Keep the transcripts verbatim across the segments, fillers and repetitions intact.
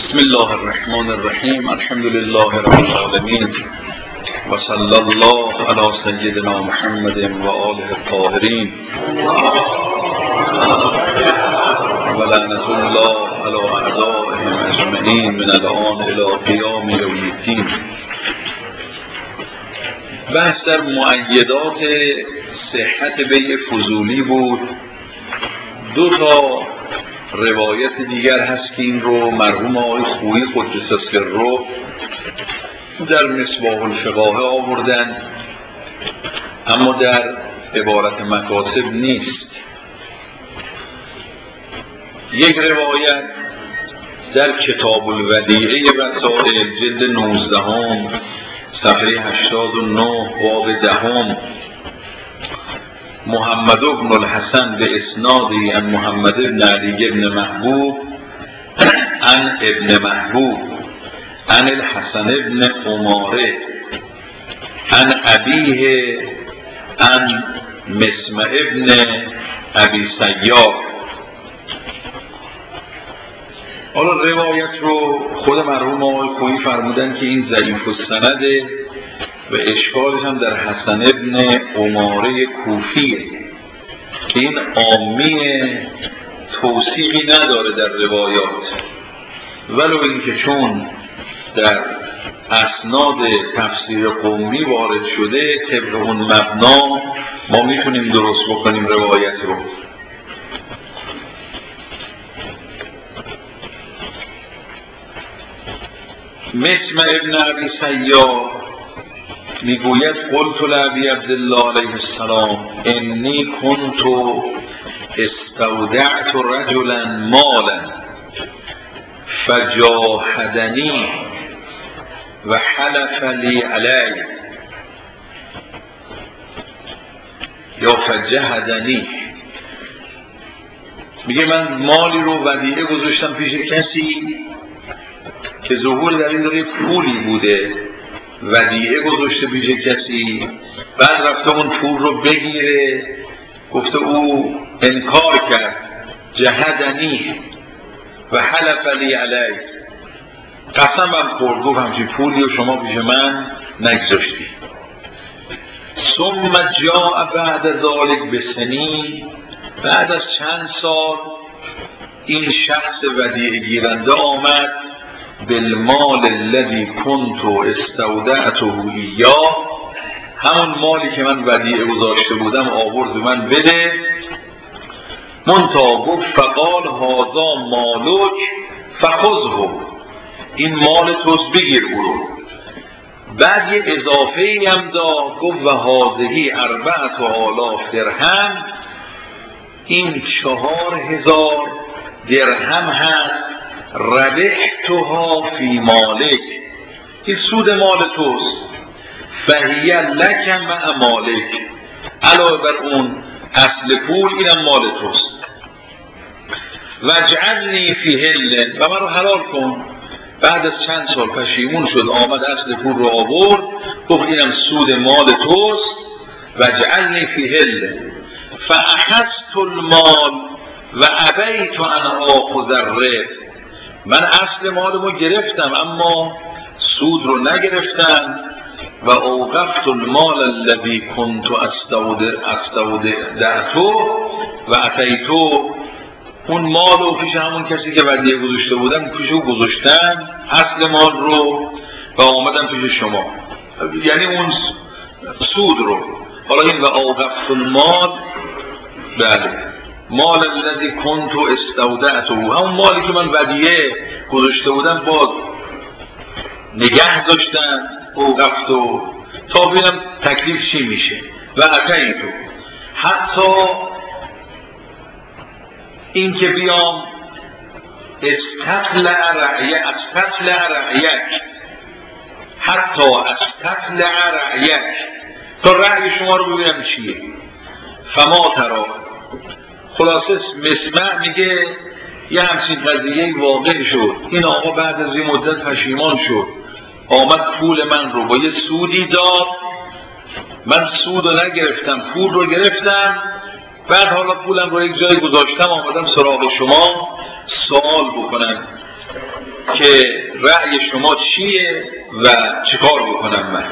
بسم الله الرحمن الرحیم. الحمد لله رب العالمین و صلی الله علی سیدنا محمد و آله الطاهرین و لعنة الله علی اعدائهم اجمعین من الآن الی قیام یوم الدین. بحث در مؤیدات صحت بیع فضولی بود. دو تا روایت دیگر هست که این رو مرحوم آقای خویی قدس سره در مصباح الفقاهه آوردن، اما در عبارت مکاسب نیست. یک روایت در کتاب الودیعه وسائل جلد نوزدهم صفحه هشتاد و نه باب دهم، محمد بن الحسن به اسنادی عن محمد بن علی بن محبوب عن ابن محبوب عن الحسن بن عماره عن ابیه عن مسمع بن ابی سیار. حالا روایت رو خود مرحوم آقای خویی فرمودن که این ضعیف السنده و اشکالش هم در حسن ابن عماره کوفیه که این عامی توصیفی نداره در روایات، ولو اینکه چون در اسناد تفسیر قومی وارد شده طبق اون مبنا ما میتونیم درست بکنیم روایت رو. مسمع ابن ابی سیار میگوید قلت لابی عبدالله علیه السلام انی کنت استودعت رجلا مالا فجاهدنی و حلف لی علی یا فجهدنی. میگه من مالی رو ودیعه گذاشتم پیش کسی که ظهور در این داره پولی بوده، ودیعه گذاشته پیش کسی، بعد رفته اون پول رو بگیره، گفته او انکار کرد، جهدنی و حلف لی علی، قسمم خورد، گفت همچین پولی رو شما پیش من نگذاشتی. ثم جاء بعد ذلك بسنین، بعد از چند سال این شخص ودیعه گیرنده آمد بالمال الذی کنت استودعته ایاه، همون مالی که من ودیعه گذاشته بودم آورد به من بده. منتها گفت فقال هذا مالک فخذه، این مال توست بگیر او رو. بعد یه اضافه ای هم داد، گفت و هذه اربعة آلاف درهم، این چهار هزار درهم هست ربحتها فی مالک، این سود مال توست، فهی لک مع مالک، علاوه بر اون اصل پول اینم مال توست. وجعلنی فی هل، و من رو حلال کن. بعد از چند سال پشیمون شد، آمد اصل پول رو آورد، گفت اینم سود مال توست. وجعلنی فی هل فاخذت المال و ابیت ان آخذ الربح، من اصل مالمو گرفتم اما سود رو نگرفتم. و اوقفت المال الذی کنت استودعته و اتیتو، اون مال رو پیش همون کسی که ودیعه گذاشته بودم پیشو گذاشتم اصل مال رو و آمدم پیش شما، یعنی اون سود رو. حالا این و اوقفت المال، بله، مال الذی کنت استودعته، همون مالی که من ودیعه گذاشته بودم باز نگه داشتم، اوقفتو تا ببینم تکلیف چی میشه. و اتیتو، حتی این که بیام استطلع رعیک، استطلع رعیک، حتی استطلع رعیک، تا رأی شما رو ببینم چیه. فما ترا، خلاصه مسمع میگه یه همچین قضیه واقع شد. این آقا بعد از این مدت پشیمان شد، آمد پول من رو با یه سودی داد، من سود رو نگرفتم، پول رو گرفتم، بعد حالا پولم رو یک جایی گذاشتم، آمدم سراغ شما سوال بکنم که رأی شما چیه و چیکار بکنم من.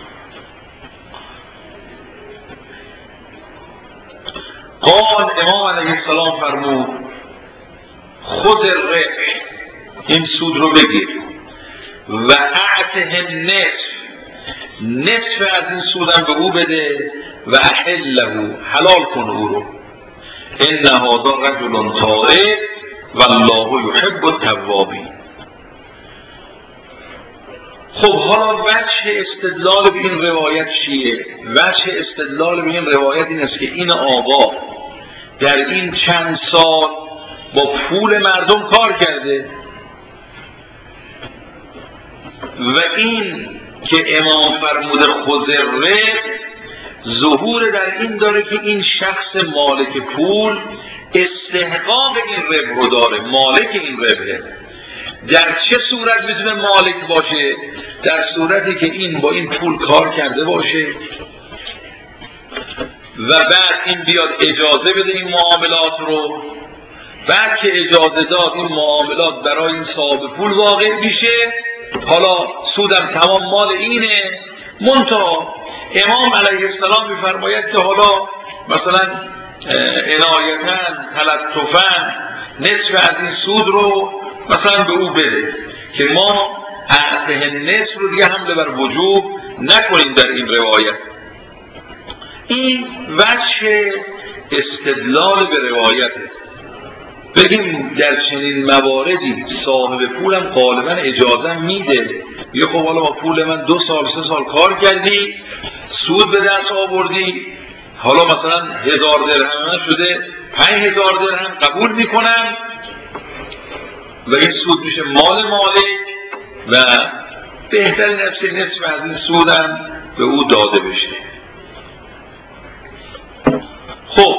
قال امام علیه السلام فرمود خذ الربح، این سود رو بگیر، و اعطه النصف، نصف از این سودم به او بده، و احله، حلال کن او رو، ان هذا رجل تائب والله یحب التوابین. خب حالا وجه استدلال به این روایت چیه؟ وجه استدلال به این روایت این است که این آقا در این چند سال با پول مردم کار کرده و این که امام فرموده خذ الربح ظهور در این داره که این شخص مالک پول استحقاق این ربح رو داره، مالک این ربحه. در چه صورت میتونه مالک باشه؟ در صورتی که این با این پول کار کرده باشه و بعد این بیاد اجازه بده این معاملات رو، بعد که اجازه داد این معاملات برای این صاحب پول واقع میشه، حالا سودم تمام مال اینه. منتها امام علیه السلام میفرماید که حالا مثلا عنایتاً تلطفاً نصف از این سود رو مثلا به او بده که ما اعطه نصف رو دیگه حمله بر وجوب نکنیم در این روایت. این وجه استدلال به روایته. بگیم در چنین مواردی صاحب پولم غالبا اجازه میده، یه خب حالا با پول من دو سال سه سال کار کردی، سود به دست آوردی، حالا مثلا هزار درهم من شده پنج هزار درهم قبول میکنم و این سود میشه مال مالک و بهترین است که نصف از این سودم به او داده بشه. خب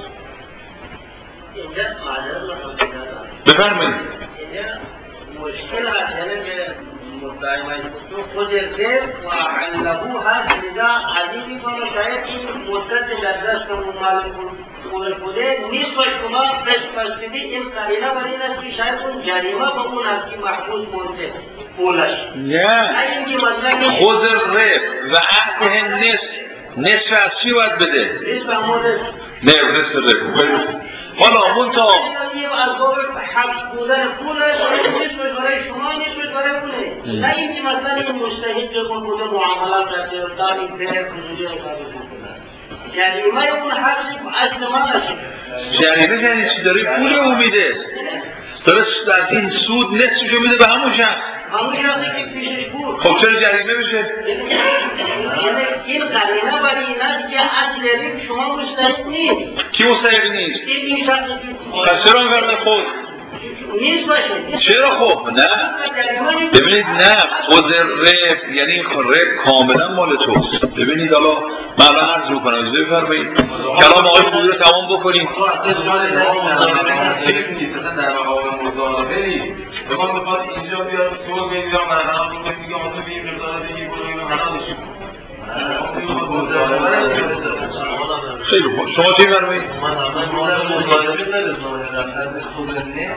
بفرمایید. مشکل هست یعنی که مدعی خود الربح و علهو هست، لذا عزیزی کنه شاید این مدت در دست مال پول بوده نیست و شما پشپشتیدی این قرینه بر این است که شاید اون جریمه با اون است که محفوظ مونده پولش. نه خود الربح و اعطه نصف، نصف از چی باید بده؟ نصف همونه نه نصف ربح. حالا منطقه از باب حق بودن پولش نصف برای شما نصف برای پوله، نه اینکه مثلا این مجتهد که کن بوده معاملات در جردان این بره خصوصی رو ثابت میکنه. جریمه اون حق اصل ما نشه. جریمه یعنی چی؟ داره پول او میده، داره از این سود نصفشو میده به همون شخص، همون شخصی که پیشش بود. خب چرا جریمه بشه؟ این قرینه برای این است که اصل علم شما مستحق نیست. کی مستحق نیست؟ این شخصی که پس چرا میفرمه خود؟ نیست باشه. چرا خب؟ نه ببینید، نه خود رب یعنی رب کاملا مال توست. ببینید حالا من الان عرض میکنم اجازه بفرمایید کلام آقای خوبی رو تمام بکنیم. در مقام مضاربه ما میخواد اینجا بیاد سوال بگیم یا مرحبا بگیم میگه آنها به این مقدار بگیم برو اینو حرام بشیم. خیلی خوب، شما چی فرمایید؟ من اول مضاربه ندارم در حد خود نه،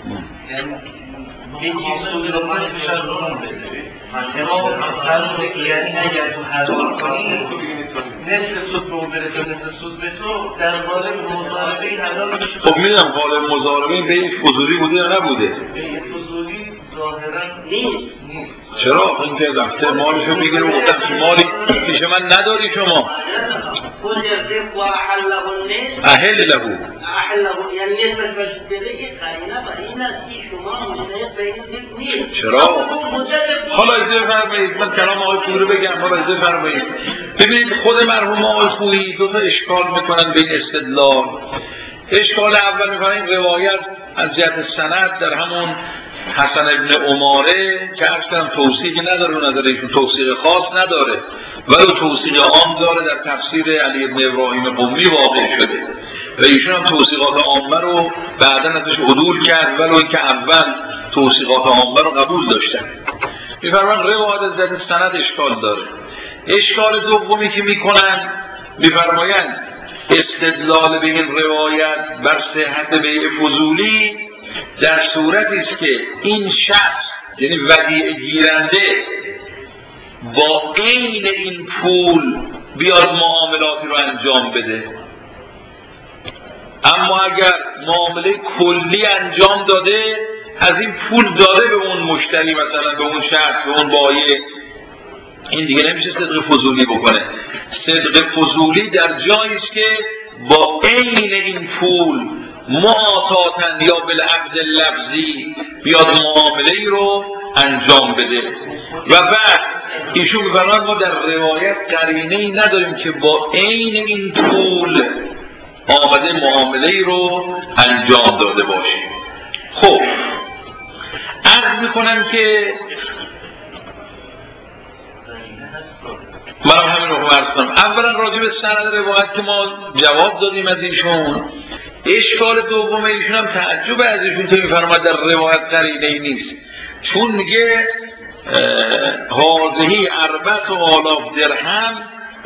یعنی یکی سود رو من بیشتر رو بده. اما فرموده که یعنی اگر تو حرام کنی نصف سود رو برسه نصف سود به تو در قالب مضاربه حلال میشه. خب میدونم قالب مضاربه به یک فضولی بوده یا نبوده؟ به یک فضولی ظاهرا نیست. نیست. چرا؟ این که رفته مالشو بگیره و گفتم که مالی پیش من نداری شما. خود الربح و احله النصف احل لهو احله یعنی نصفش بده یک قرینه برای این است که شما مستحق به این نیست. چرا؟ حالا اجازه فرمایید من کلام آقای خویی رو بگم. حالا اجازه فرمایید ببینید خود مرحوم آقای خویی دو تا اشکال میکنن به این استدلال. اشکال اول میکنن این روایت از جهت سند در همون حسن ابن عماره که عرض کردم توثیقی نداره و نداره ایشون توثیق خاص نداره ولی توثیق عام داره، در تفسیر علی ابن ابراهیم قمی واقع شده و ایشون هم توثیقات عامه رو بعدا ازش عدول کرد ولو اینکه اول توثیقات عامه رو قبول داشتن. میفرمان روایت از جهت سند اشکال داره. اشکال دومی که میکنن میفرمایند استدلال به این روایت بر صحت بیع فضولی در صورتی است که این شخص یعنی ودیعه گیرنده با عین این پول بیاد معاملاتی رو انجام بده. اما اگر معامله کلی انجام داده، از این پول داده به اون مشتری، مثلا به اون شخص، به اون بایع، این دیگه نمیشه صدق فضولی بکنه. صدق فضولی در جایی است که با عین این پول معاطاتن یا بالعقد لفظی بیاد معامله ای رو انجام بده. و بعد ایشون می‌فرماید ما در روایت قرینه ای نداریم که با عین این پول آمده معامله ای رو انجام داده باشیم. خب عرض میکنم که منم همین رو عرض کنم. اولا راجع به سند روایت که ما جواب دادیم از ایشون. اشکال دوم ایشون هم تعجب از ایشون که میفرماید در روایت قرینه ای نیست، چون میگه هذه اربعة آلاف درهم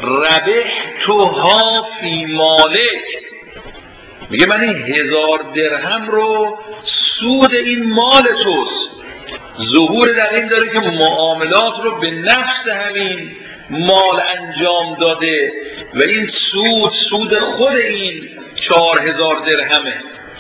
ربحتها فی مالک، میگه من این هزار درهم رو سود این مال توست. ظهور در این داره که معاملات رو به نفس همین مال انجام داده و این سود سود خود این چهار هزار درهمه.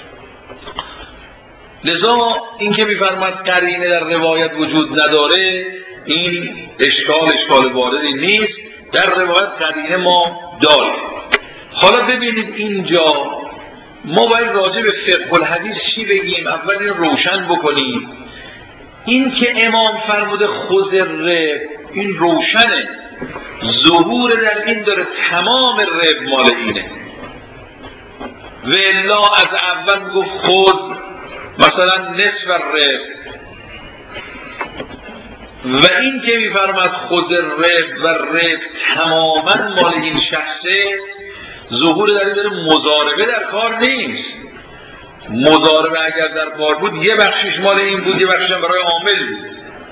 لذا این که میفرماید قرینه در روایت وجود نداره، این اشکال اشکال واردی نیست. در روایت قرینه ما داریم. حالا ببینید اینجا ما باید راجع به فقه الحدیث چی بگیم؟ اول این روشن بکنیم. این که امام فرموده خذ الربح، این روشنه، ظهور در این داره تمام ربح مال اینه. و الا از اول گفت خذ مثلا نصف الربح، و این که میفرماد خذ الربح و ربح تماما مال این شخصه، ظهور در این داره مضاربه در کار نیست. مضاربه اگر در کار بود یه بخشش مال این بود، یه بخشش برای عامل بود.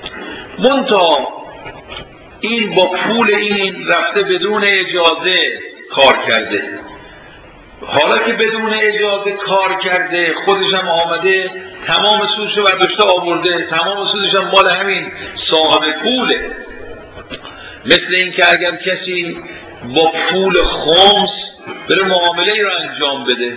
منتها این با پول این رفته بدون اجازه کار کرده. حالا که بدون اجازه کار کرده، خودش هم آمده تمام سودش رو برداشته آورده، تمام سودش هم مال همین صاحب پوله. مثل این که اگر کسی با پول خمس بره معامله ای رو انجام بده،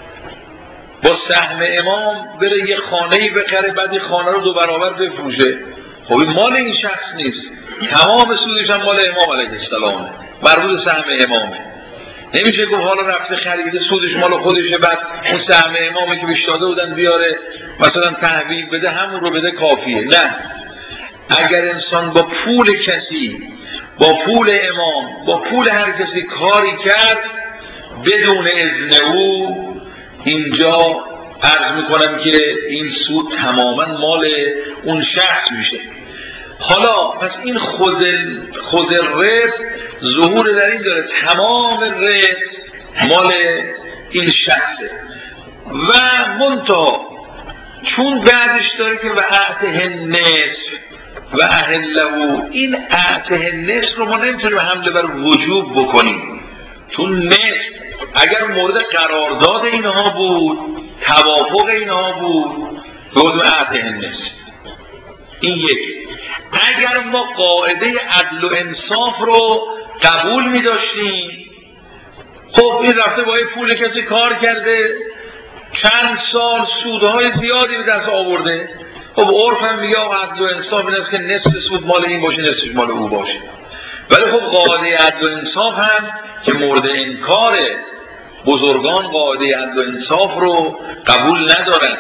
با سهم امام بره یه خانه‌ای بخره، بعد این خانه رو دو برابر بفروشه، خب این مال این شخص نیست، تمام سودش هم مال امام علیه السلامه، مربوط سهم امامه. نمیشه گفت حالا رفته خریده سودش مال خودشه، بعد اون سهم امامی که بهش داده بودن بیاره مثلا تحویل بده، همون رو بده کافیه. نه، اگر انسان با پول کسی، با پول امام، با پول هر کسی کاری کرد بدون اذن او، اینجا عرض میکنم که این سود تماما مال اون شخص میشه. حالا پس این خود خود ربح ظهور در این داره تمام ربح مال این شخصه. و منتها چون بعدش داره که و اعته نصف و اهله، این اعته نصف رو ما نمیتونیم حمله بر وجوب بکنیم، چون نصف اگر مورد قرارداد اینها بود، توافق اینها بود، بود اعته نصف. این یک. اگر ما قاعده عدل و انصاف رو قبول می داشتیم، خب این رفته با این پول کسی کار کرده، چند سال سودهای زیادی به دست آورده، خب عرف هم میگه عدل و انصاف این است که نصف سود مال این باشه، نصفش مال او باشه. ولی خب قاعده عدل و انصاف هم که مورد انکار بزرگان قاعده عدل و انصاف رو قبول ندارند،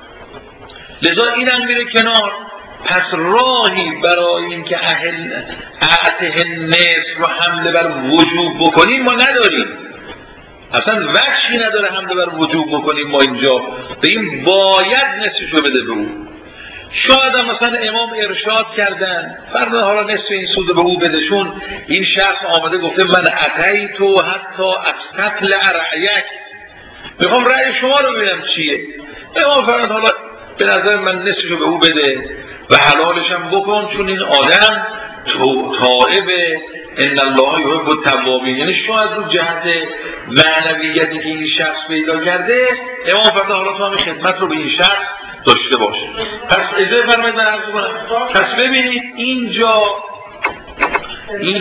لذا این هم میره کنار. پس راهی برای این که اهل اعته نصف رو حمله بر وجوب بکنیم ما نداریم، اصلا وجهی نداره حمله بر وجوب بکنیم. ما اینجا به این باید نصفش رو بده به او. شاید هم مثلا امام ارشاد کردن فرمود حالا نصف این سود به او بده، چون این شخص آمده گفته من اتیتو حتی استطلع رأیک، میخوام رأی شما رو ببینم چیه. امام فرمود حالا به نظر من نصفش رو به او بده و حلالش هم بکن، چون این آدم تائبه، ان الله یحب التوابین. یعنی شاید رو جهت معنویتی که این شخص پیدا کرده، امام فرمود حالا تو هم خدمت رو به این شخص داشته باشه. پس اجازه بفرمایید من عرض کنم. پس ببینید اینجا این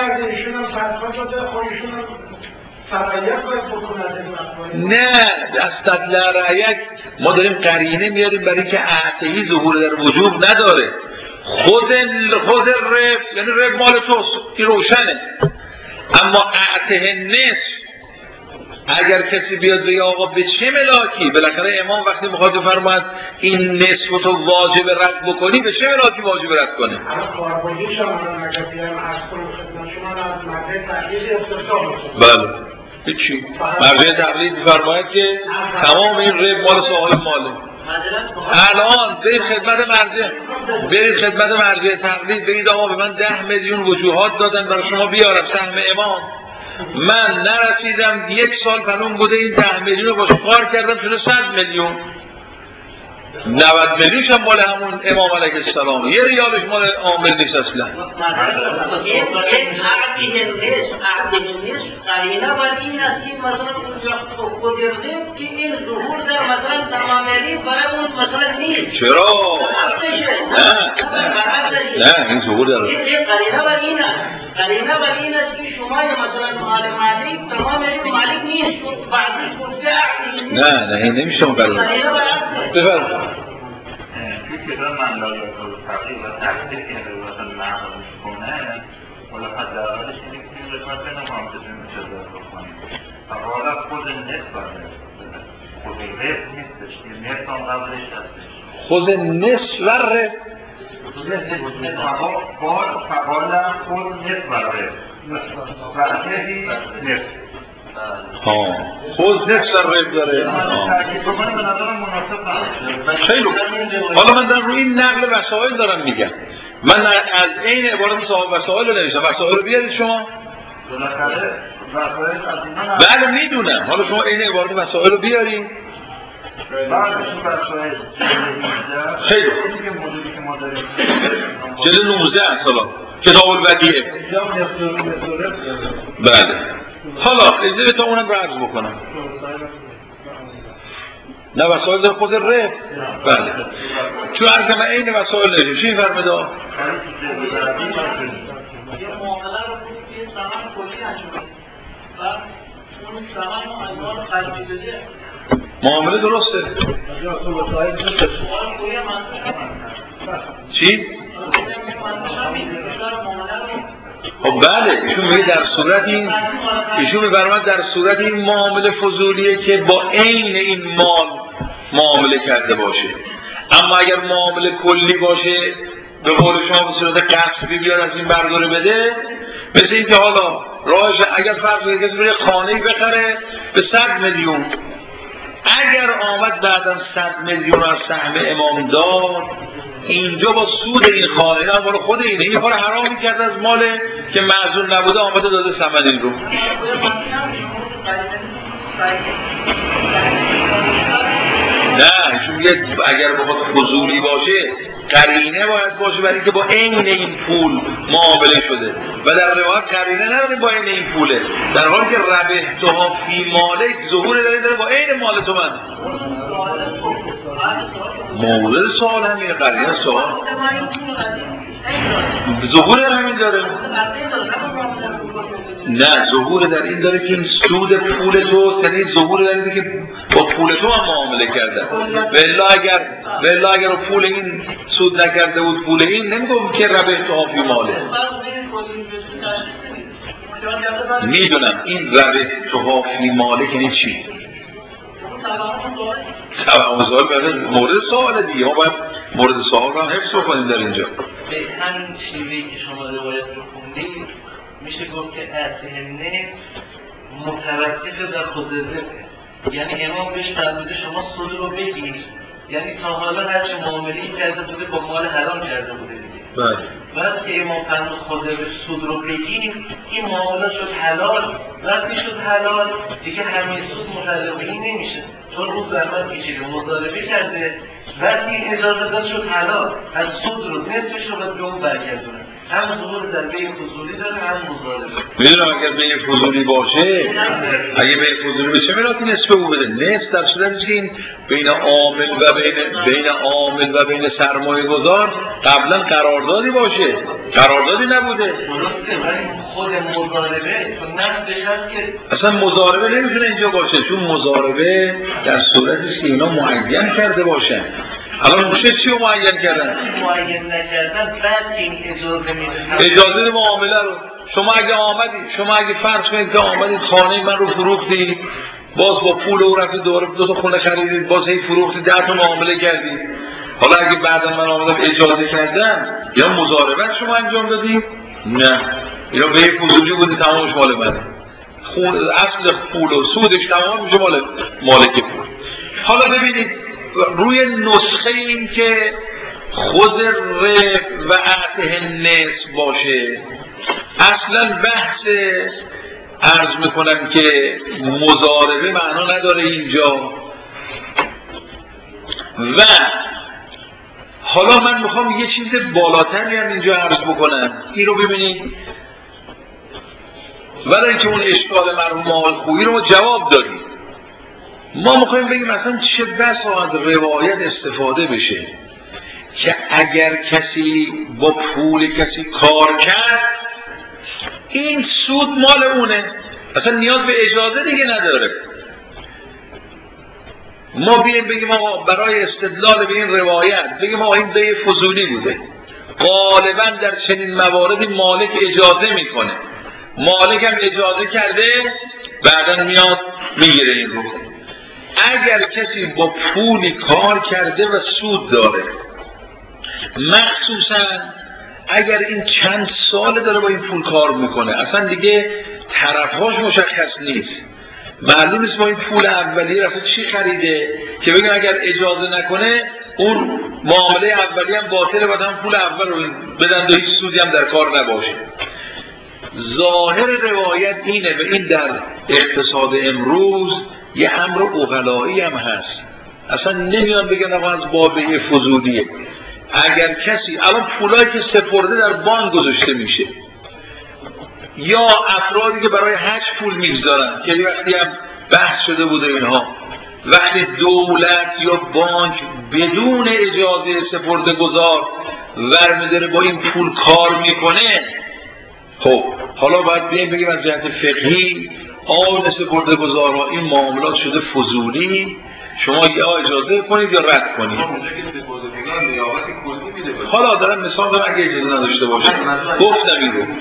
نه دست لا رعیت ما داریم قرینه میاریم برای که اعتهی ظهور در وجوب نداره. خود خود رب یعنی رب مال توست، این روشنه. اما اعته نصف اگر کسی بیاد بگه آقا به چه ملاکی، بالاخره امام وقتی میخواد بفرماید این نصف تو واجب رد بکنی، به چه ملاکی واجب رد کنه؟ بله هیچی مرجع تقلید میفرماید که تمام این رب مال صاحب ماله. الان برید خدمت مرجع برید خدمت مرجع تقلید بگید آقا به من ده میلیون وجوهات دادن برای شما بیارم سهم امام، من نرسیدم یک سال پنون بوده این ده میلیون رو باش کار کردم شده صد میلیون، نود میلیونش هم مال همون امام علیه السلام، یه ریالش مال عامل نیست اصلا. این عقده نیست، عقده نیست قرینه و این است که مثلا اونجا خودرده که این ظهور در مثلا تمامیلی برای اون مثلا نیست. چرا؟ نه نه این ظهور در این قرینه و این است، قرینه و این است که شما مثلا مال مالک تمامیلی مالک نیست، بعضیش گفته عقده نیست. نه نه این نمیشه اون قرینه. بفرمایید. في كده من لا يقول تحقيق وتحقيق يعني مثلا معه هنا ولا حد عارف شيء في الفاتنة ما بتجي مشابه القرآن فهذا خود النسبة خود الرب نسبة النسبة قبلش هستش خود نصف ره فقال فقال خود نسبة الرب فأكيد نسبة ها خود نصف ره داره. خیلی حالا من دارم روی این نقل وسائل دارم میگم، من از این عبارت صاحب وسائل رو نوشتم. وسائل رو بیارید شما. بله میدونم، حالا شما این عبارت وسائل رو بیارید. خیلی جلد نوزده اصلا کتاب الودیعه. بله حالا اجازه تا اونم رو عرض بکنم. نه وسائل در خود ره. بله چون عرض کنم این وسائل نشون چی فرمده؟ یه معامله رو که سامان کلی انجام و اون سامان رو انجام خرجی بده معامله درسته. چی؟ خب بله ایشون میگه در صورت این ایشون میفرماید در صورت این معامله فضولیه که با عین این مال معامله کرده باشه. اما اگر معامله کلی باشه به قول شما به صورت قصدی بیاد از این برداره بده، مثل این که حالا راهش اگر فرض کنید کسی بره خانه‌ای بخره به صد میلیون، اگر آمد بعداً صد میلیون از سهم امام داد، اینجا با سود این خانه نه مال خود اینه، این کار حرامی کرده از مال که معزول نبوده آمده داده ثمن این رو. نه ایشون میگه اگر بخواد فضولی باشه قرینه باید باشه برای اینکه با عین این پول معامله شده و در روایت قرینه نداره با عین این پوله، در حالی که ربحتها فی مالک ظهور داره داره با عین مال تو من. مورد سوال همینه، قرینه سوال ظهور در همین داره. نه ظهور در این داره که این سود پول تو، یعنی ظهور در اینه که با پول تو هم معامله کردن. والا اگر والا اگر پول این سود نکرده بود پول این نمیگم که ربحتها فی ماله. میدونم این ربحتها فی ماله یعنی چی؟ طبعا سوال برای مورد سوال دیگه، ما باید مورد سوال رو هم حفظ بکنیم در اینجا. به همین شیوهی که شما روایت رو خوندید میشه گفت که اعتهنه متوقف در خود رفته، یعنی امام بهش فرموده شما سود رو بگیر، یعنی تا حالا هرچی معامله‌ای کرده بوده با مال حرام کرده بوده دیگه. بله بعد که امام فرمود خود سود رو بگیر، این معامله شد حلال. وقتی شد حلال دیگه همین سود متعلق این نمیشه، چون اون زحمت کشیده مضاربه کرده. وقتی این اجازه داد شد حلال، از سود رو نصفش رو به اون برگردونه. هم ظهور در بین فضولی داره هم مضاربه. میدونم اگر بین فضولی باشه، اگه بین فضولی بشه میراتی نصف او بده. نصف در صورتی که این بین عامل و بین بین عامل و بین سرمایه گذار قبلا قراردادی باشه، قراردادی نبوده. درسته، ولی خود مضاربه تو نفسش هست که اصلا مضاربه نمیتونه اینجا باشه، چون مضاربه در صورتی که اینا معین کرده باشن. الان موشه چی رو معین کردن؟ معین نکردن، بعد این اجازه میده اجازه معامله رو. شما اگه آمدی، شما اگه فرض کنید که آمدید خانه من رو فروختی، باز با پول او رفتی دوباره دو تا خونه خریدید، باز هی فروختی، ده تا معامله کردید. حالا اگه بعدا من آمدم اجازه کردم یا مضاربت شما انجام دادید؟ نه، یا به فضولی بودی تمامش مال منه. خون اصل پول و سودش تمام میشه مال مالک پول. حالا ببینید روی نسخه این که خود رب و عطه نصف باشه، اصلا بحث عرض میکنم که مضاربه معنا نداره اینجا. و حالا من میخوام یه چیز بالاتری هم اینجا عرض بکنم، این رو ببینید. ولی اینکه اون اشکال مرحوم مال خویی رو ما جواب دادیم. ما میخوایم بگیم مثلا چه بسا از روایت استفاده بشه که اگر کسی با پول کسی کار کرد این سود مال اونه، اصلا نیاز به اجازه دیگه نداره. ما بیایم بگیم آقا برای استدلال به این روایت بگیم آقا این دی فضولی بوده، غالبا در چنین مواردی مالک اجازه میکنه، مالک هم اجازه کرده، بعدا میاد میگیره این رو. اگر کسی با پولی کار کرده و سود داره، مخصوصا اگر این چند سال داره با این پول کار میکنه، اصلا دیگه طرفهاش مشخص نیست، معلوم نیست با این پول اولیه رفته چی خریده که بگم اگر اجازه نکنه اون معامله اولیه هم باطله، بعد هم پول اول رو بدن و هیچ سودی هم در کار نباشه. ظاهر روایت اینه و این در اقتصاد امروز یه امر عقلایی هم هست، اصلا نمیان بگن آقا از بابه فضولیه. اگر کسی الان پولایی که سپرده در بانک گذاشته میشه یا افرادی که برای حج پول میگذارن که وقتی هم بحث شده بوده اینها، وقتی دولت یا بانک بدون اجازه سپرده گذار ورمیداره با این پول کار میکنه، خب حالا باید بیم بگیم از جهت فقهی آن سپرده گذارها این معاملات شده فضولی، شما یا اجازه کنید یا رد کنید. حالا دارم مثال دارم اگه اجازه نداشته باشه گفتم این رو،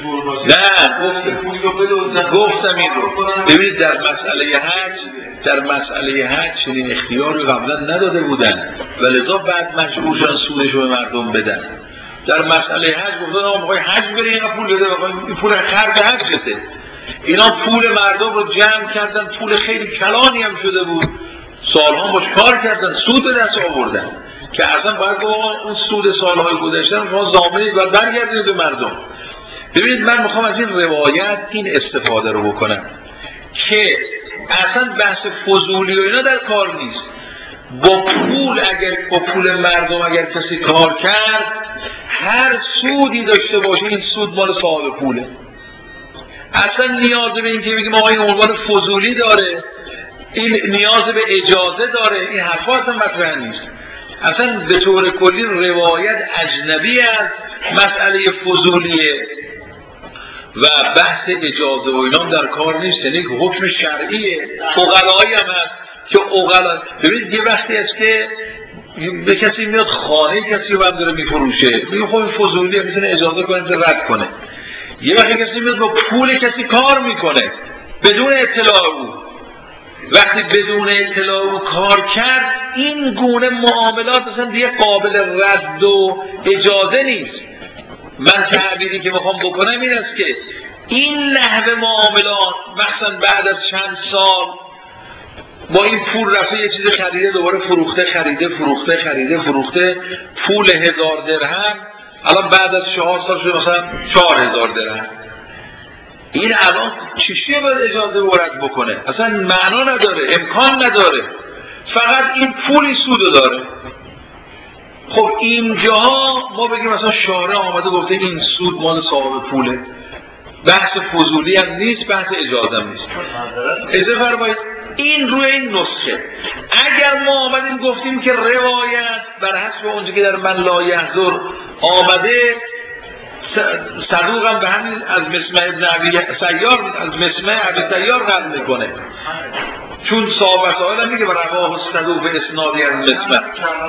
نه گفتم این رو. ببینید در مسئله حج در مسئله حج چنین اختیاری قبلا نداده بودن و لذا بعد مجبور شدن سودش رو به مردم بدن. در مسئله حج گفتن آقا میخوای حج بری اینا پول بده، این پول خرج حجته. اینا پول مردم رو جمع کردن، پول خیلی کلانی هم شده بود، سالها باش کار کردن، سود به دست آوردن که اصلا باید با اون سود سالهای گذشته ما ضامنید و برگردید به مردم. ببینید من میخوام از این روایت این استفاده رو بکنم که اصلا بحث فضولی و اینا در کار نیست. با پول اگر با پول مردم اگر کسی کار کرد هر سودی داشته باشه این سود مال صاحب پوله، اصلا نیاز به این که بگیم آقا این عنوان فضولی داره، این نیاز به اجازه داره، این حرفا اصلا مطرح نیست. اصلا به طور کلی روایت اجنبی از مسئله فضولیه و بحث اجازه و اینام در کار نیست، یعنی حکم شرعیه. عقلایی هم هست که عقلا ببینید یه وقتی است که به کسی میاد خانه کسی رو هم داره میفروشه، میگه خب این فضولیه میتونه اجازه کنه که رد کنه. یه وقتی کسی میاد با پول کسی کار میکنه بدون اطلاع او، وقتی بدون اطلاع او کار کرد این گونه معاملات اصلا دیگه قابل رد و اجازه نیست. من تعبیری که میخوام بکنم این است که این نحوه معاملات مثلا بعد از چند سال با این پول رفته یه چیز خریده، دوباره فروخته خریده فروخته خریده فروخته، پول هزار درهم الان بعد از چهار سال شده مثلا چهار هزار درهم. این الان چیشیه باید اجازه ورد بکنه؟ اصلا معنا نداره، امکان نداره، فقط این پولی سودو داره. خب اینجا ما بگیم مثلا شارع آمده گفته این سود مال صاحب پوله، بحث فضولی هم نیست، بحث اجازه هم نیست. اجازه فرمایید این روی این نسخه. اگر ما آمدیم گفتیم که روایت بر حسب اونجا که در من لا یحضر آمده صدوق هم به همین از مسمع ابن عبی سیار از مسمع عبی سیار قبل میکنه، چون صاحب وسائل هم میگه و رواه صدوق به اسنادی از مسمع.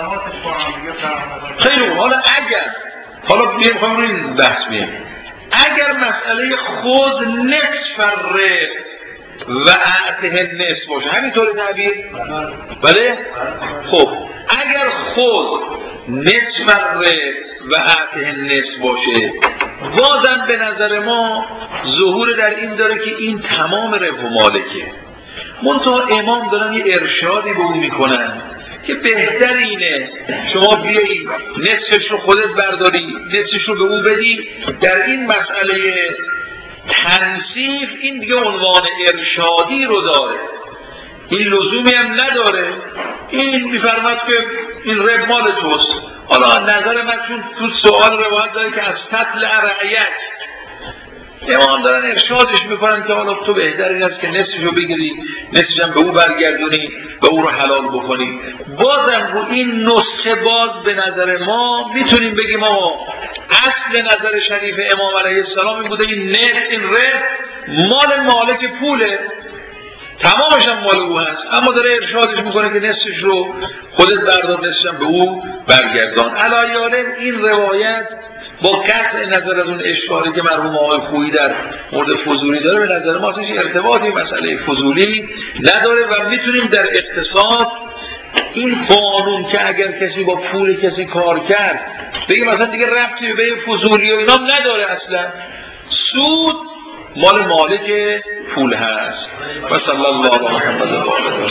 خیلی حالا اگر حالا بیرخوام روی این بحث میگه اگر مسئله خود نصف ره و اعته نصف باشه همینطور تعبیر بله؟ خب اگر خود نصف ره و اعته نصف باشه بازم به نظر ما ظهور در این داره که این تمام ره و مالکه، منتها امام دارن یه ارشادی به اون میکنن که بهتر اینه شما بیایی نصفش رو خودت برداری نصفش رو به اون بدی. در این مسئله تنصیف این دیگه عنوان ارشادی رو داره، این لزومی هم نداره. این میفرماد که این رب مال توست. حالا نظر من چون تو سوال روایت داره که از تطلع رعیت امام دارن ارشادش میکنن که حالا تو بهتر این است که نصفشو بگیری نصفش هم به او برگردونی و او رو حلال بکنی. بازم رو این نسخه باز به نظر ما میتونیم بگیم آقا اصل نظر شریف امام علیه السلام این بوده این نصف این رد مال مالک پوله، تمامش هم مال او هست، اما داره ارشادش میکنه که نصفش رو خودت بردار نصفش هم به او برگردان. علایه این روایت با قطع نظر از اون اشاره که مرحوم آقای خویی در مورد فضولی داره به نظر ما هیچ ارتباطی مسئله فضولی نداره و میتونیم در اقتصاد این قانون که اگر کسی با پول کسی کار کرد بگیم مثلا دیگه ربطی به فضولی و اینا نداره، اصلا سود مال مالک پول هست. و صلی الله علیه و محمد.